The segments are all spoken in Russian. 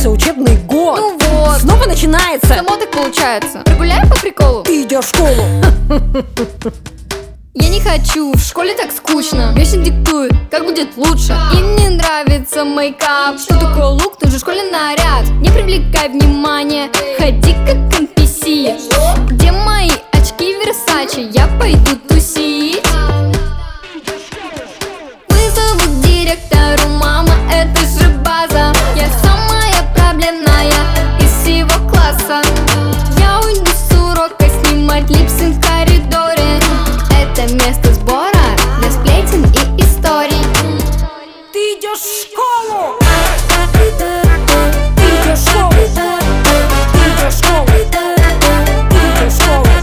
закончился учебный год. Ну вот, снова начинается. само так получается. Прогуляем по приколу? Ты идешь в школу. Я не хочу, в школе так скучно. Вечно диктуют, как будет лучше. Им не нравится мейкап. Что такое лук, тут же школьный наряд. Не привлекай внимание, ходи как NPC. Где мои очки Versace? Я пойду тусить. Вызову к директору, мама, это же база. Я самая проблемная из всего класса. Я уйду с урока снимать липсинг в коридоре. Это место сбора для сплетен и историй. Ты идешь в школу. Ты идешь в школу. Ты идешь в школу. Ты идешь в школу.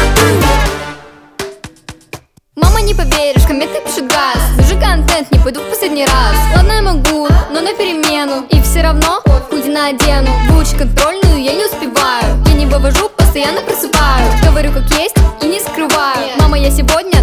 Мама, не поверишь, кометы пишет газ. Даже контент, не пойду в последний раз. Ладно, я могу, но на перемену. И все равно худи надену. Выучить контрольную я не успеваю. Я не вывожу, постоянно просыпаю. Говорю как есть и не скрываю. Мама, я сегодня